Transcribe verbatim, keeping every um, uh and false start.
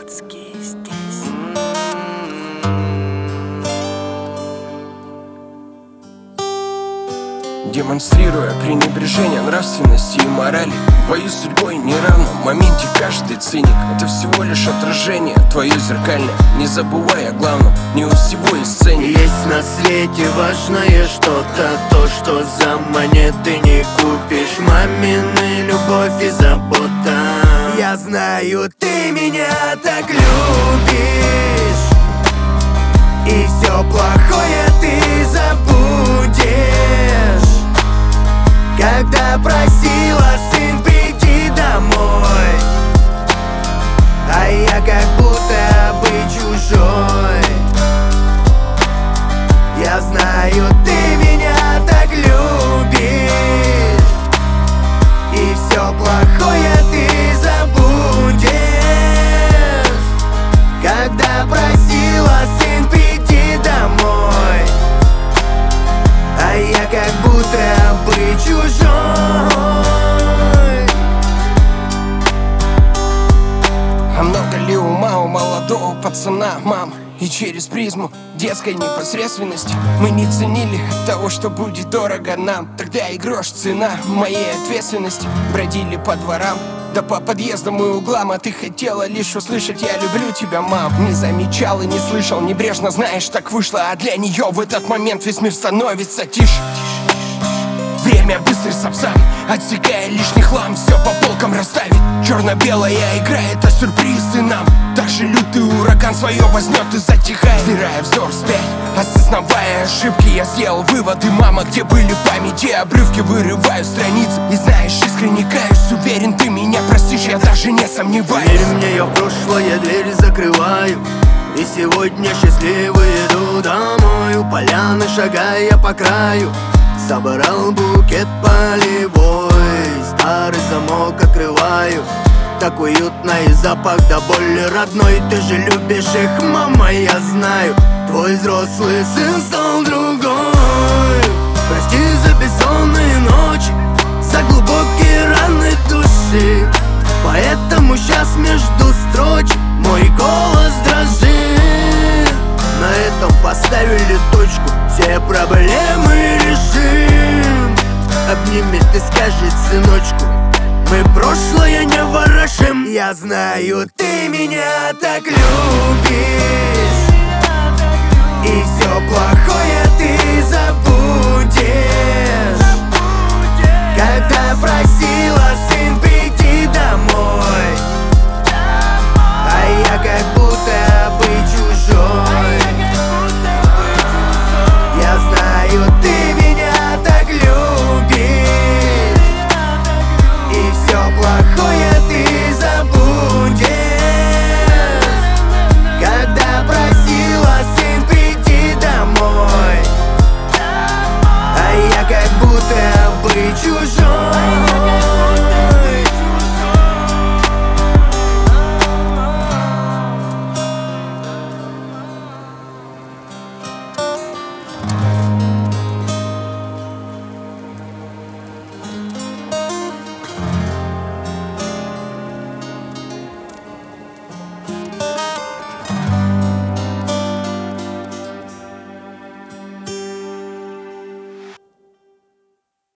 Высоцкий здесь. Демонстрируя пренебрежение нравственности и морали, твоей судьбой неравном моменте каждый циник. Это всего лишь отражение твое зеркальное. Не забывай о главном, не у всего есть ценник. Есть на свете важное что-то, то, что за монеты не купишь. Мамины любовь и забота. Я знаю, ты меня так любишь, и все плохое ты забудешь. Когда просила, сын, приди домой, а я как будто бы чужой. Я знаю, ты меня так любишь, и все плохое ты забудешь. Когда просила, сын, приди домой, а я как будто бы чужой. А много ли ума у молодого пацана, мам? И через призму детской непосредственности мы не ценили того, что будет дорого нам. Тогда и грош цена моей ответственности. Бродили по дворам, да по подъездам и углам, а ты хотела лишь услышать: я люблю тебя, мам. Не замечал и не слышал, небрежно, знаешь, так вышло. А для нее в этот момент весь мир становится тише. Время быстрый сапсан, отсекая лишний хлам, все по полкам расставит. Черно-белая игра — это сюрпризы нам. Даже лютый ураган свое возьмет и затихает. Стирая взор вспять, осознавая ошибки, я сделал выводы, мама, где были в памяти обрывки. Вырываю страницы и, знаешь, искренне каюсь. Уверен, ты меня простишь, я даже не сомневаюсь. Верь мне, я в прошлое дверь закрываю, и сегодня счастливый иду домой. У поляны шагая по краю, собрал букет полевой. Старый замок открываю, так уютно и запах до боли родной. Ты же любишь их, мама, я знаю. Твой взрослый сын стал другой. Прости за бессонные ночи, за глубокие раны души. Поэтому сейчас между строчек мой голос дрожит. На этом поставили точку, все проблемы решим. Обнимет и скажет: сыночку, мы прошлое не ворошим. Я знаю, ты меня так любишь, и все плохое ты забудешь. Когда прощаешь,